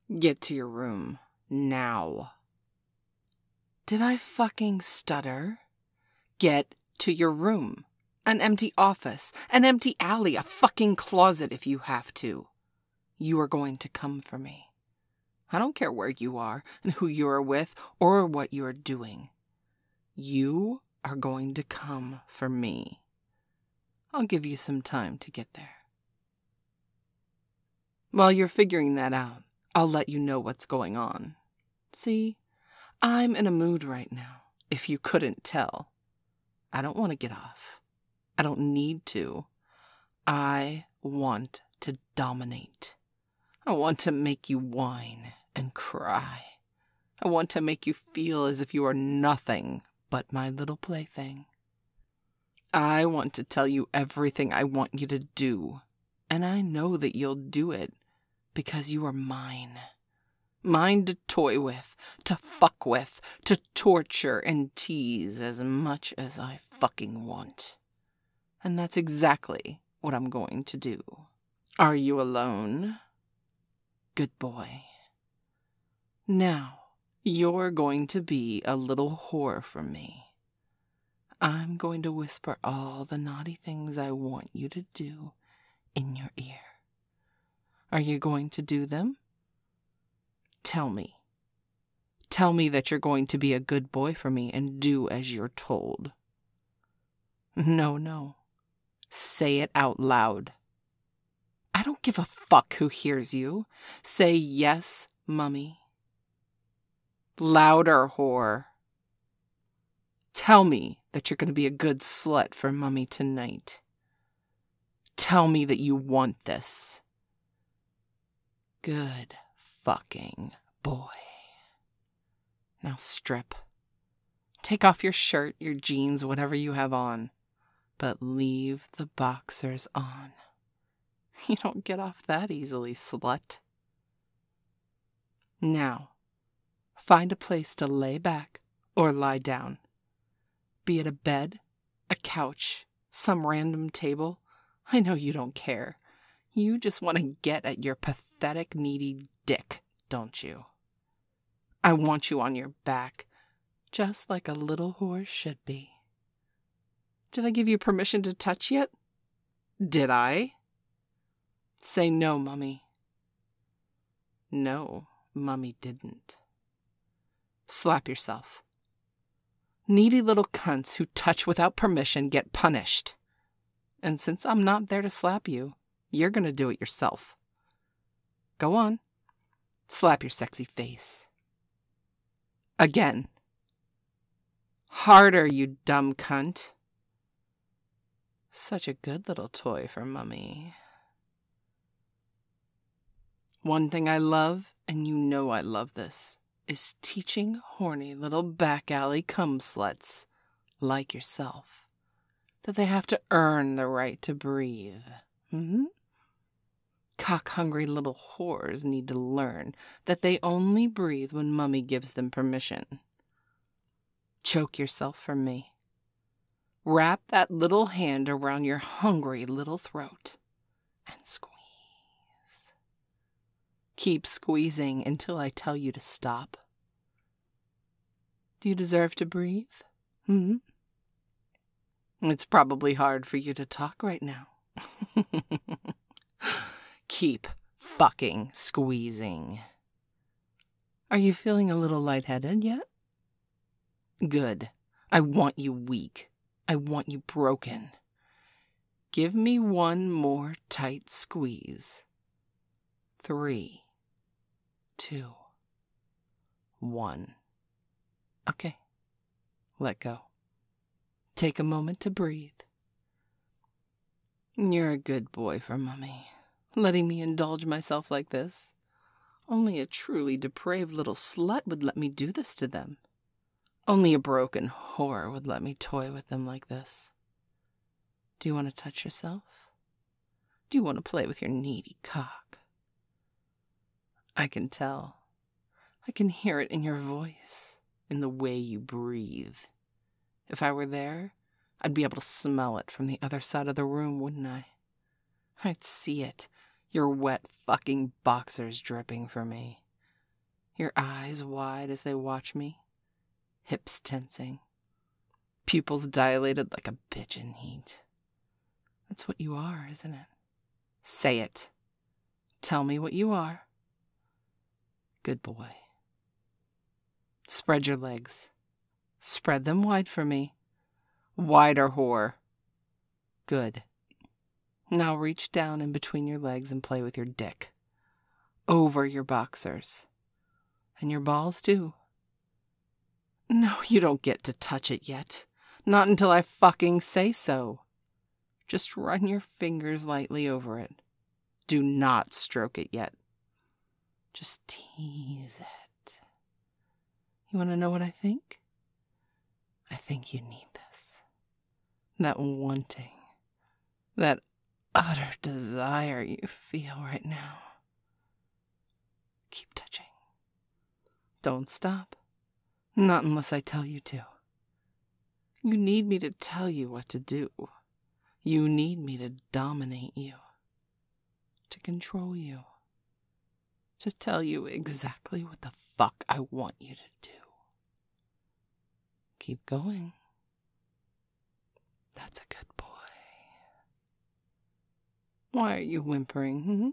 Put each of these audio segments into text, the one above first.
Get to your room. Now. Did I fucking stutter? Get to your room. An empty office, an empty alley, a fucking closet if you have to. You are going to come for me. I don't care where you are and who you are with or what you are doing. You are going to come for me. I'll give you some time to get there. While you're figuring that out, I'll let you know what's going on. See, I'm in a mood right now, if you couldn't tell. I don't want to get off. I don't need to. I want to dominate. I want to make you whine and cry. I want to make you feel as if you are nothing but my little plaything. I want to tell you everything I want you to do, and I know that you'll do it because you are mine. Mine to toy with, to fuck with, to torture and tease as much as I fucking want. And that's exactly what I'm going to do. Are you alone? Good boy. Now, you're going to be a little whore for me. I'm going to whisper all the naughty things I want you to do in your ear. Are you going to do them? Tell me. Tell me that you're going to be a good boy for me and do as you're told. No. Say it out loud. I don't give a fuck who hears you. Say yes, Mummy. Louder, whore. Tell me that you're going to be a good slut for Mummy tonight. Tell me that you want this. Good fucking boy. Now strip. Take off your shirt, your jeans, whatever you have on. But leave the boxers on. You don't get off that easily, slut. Now, find a place to lay back or lie down. Be it a bed, a couch, some random table. I know you don't care. You just want to get at your pathetic, needy dick, don't you? I want you on your back, just like a little whore should be. Did I give you permission to touch yet? Did I? Say no, Mummy. No, Mummy didn't. Slap yourself. Needy little cunts who touch without permission get punished. And since I'm not there to slap you, you're going to do it yourself. Go on. Slap your sexy face. Again. Harder, you dumb cunt. Such a good little toy for Mummy. One thing I love, and you know I love this, is teaching horny little back alley cum sluts, like yourself, that they have to earn the right to breathe. Cock-hungry little whores need to learn that they only breathe when Mummy gives them permission. Choke yourself for me. Wrap that little hand around your hungry little throat and squeeze. Keep squeezing until I tell you to stop. Do you deserve to breathe? It's probably hard for you to talk right now. Keep fucking squeezing. Are you feeling a little lightheaded yet? Good. I want you weak. I want you broken. Give me one more tight squeeze. 3, 2, 1. Okay. Let go. Take a moment to breathe. You're a good boy for Mummy, letting me indulge myself like this. Only a truly depraved little slut would let me do this to them. Only a broken whore would let me toy with them like this. Do you want to touch yourself? Do you want to play with your needy cock? I can tell. I can hear it in your voice, in the way you breathe. If I were there, I'd be able to smell it from the other side of the room, wouldn't I? I'd see it, your wet fucking boxers dripping for me. your eyes wide as they watch me, hips tensing, pupils dilated like a bitch in heat. That's what you are, isn't it? Say it. Tell me what you are. Good boy. Spread your legs. Spread them wide for me. Wider, whore. Good. Now reach down in between your legs and play with your dick. Over your boxers. And your balls, too. No, you don't get to touch it yet. Not until I fucking say so. Just run your fingers lightly over it. Do not stroke it yet. Just tease it. You want to know what I think? I think you need this. That wanting. That utter desire you feel right now. Keep touching. Don't stop. Not unless I tell you to. You need me to tell you what to do. You need me to dominate you. To control you. To tell you exactly what the fuck I want you to do. Keep going. That's a good boy. Why are you whimpering,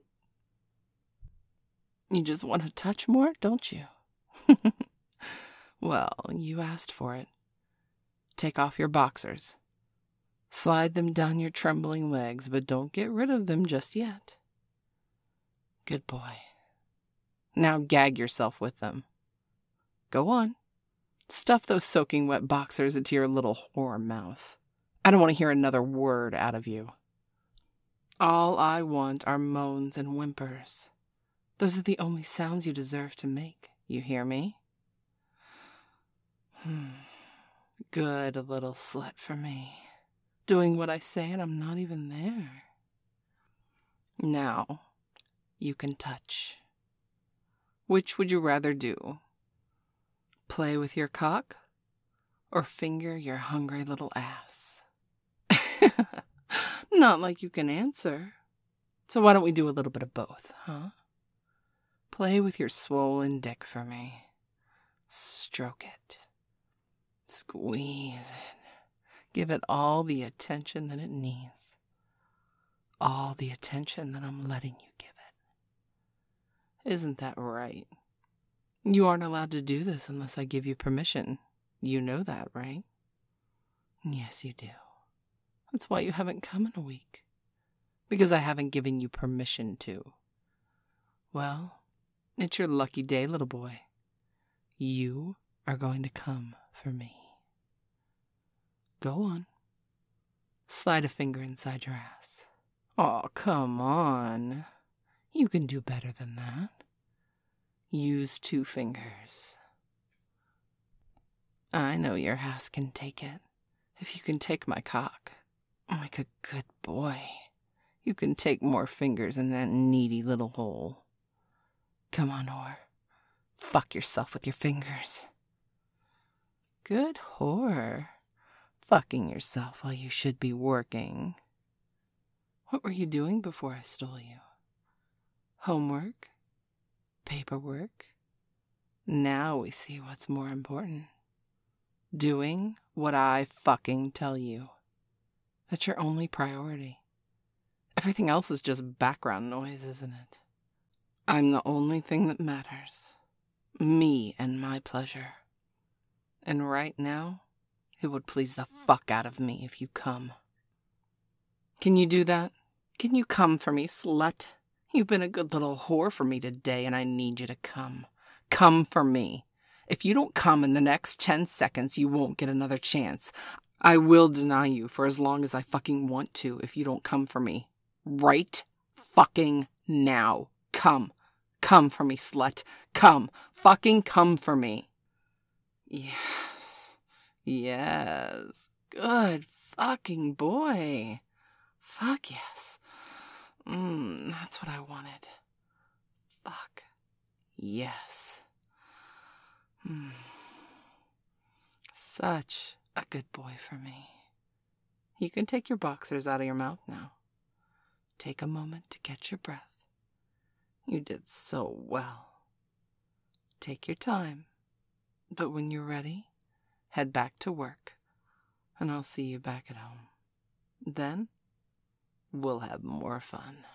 You just want to touch more, don't you? Well, you asked for it. Take off your boxers. Slide them down your trembling legs, but don't get rid of them just yet. Good boy. Now gag yourself with them. Go on. Stuff those soaking wet boxers into your little whore mouth. I don't want to hear another word out of you. All I want are moans and whimpers. Those are the only sounds you deserve to make. You hear me? Good little slut for me. Doing what I say and I'm not even there. Now, you can touch. Which would you rather do? Play with your cock or finger your hungry little ass? Not like you can answer. So why don't we do a little bit of both, huh? Play with your swollen dick for me. Stroke it. Squeeze it. Give it all the attention that it needs. All the attention that I'm letting you give it. Isn't that right? You aren't allowed to do this unless I give you permission. You know that, right? Yes, you do. That's why you haven't come in a week. Because I haven't given you permission to. Well, it's your lucky day, little boy. You are going to come for me. Go on. Slide a finger inside your ass. Oh, come on. You can do better than that. Use 2 fingers. I know your ass can take it. If you can take my cock. Like a good boy. You can take more fingers in that needy little hole. Come on, whore. Fuck yourself with your fingers. Good whore. Fucking yourself while you should be working. What were you doing before I stole you? Homework? Paperwork? Now we see what's more important. Doing what I fucking tell you. That's your only priority. Everything else is just background noise, isn't it? I'm the only thing that matters. Me and my pleasure. And right now, it would please the fuck out of me if you come. Can you do that? Can you come for me, slut? You've been a good little whore for me today, and I need you to come. Come for me. If you don't come in the next 10 seconds, you won't get another chance. I will deny you for as long as I fucking want to if you don't come for me. Right fucking now. Come. Come for me, slut. Come. Fucking come for me. Yes. Yes. Good fucking boy. Fuck yes. That's what I wanted. Fuck. Yes. Such a good boy for me. You can take your boxers out of your mouth now. Take a moment to catch your breath. You did so well. Take your time. But when you're ready, head back to work, and I'll see you back at home. Then we'll have more fun.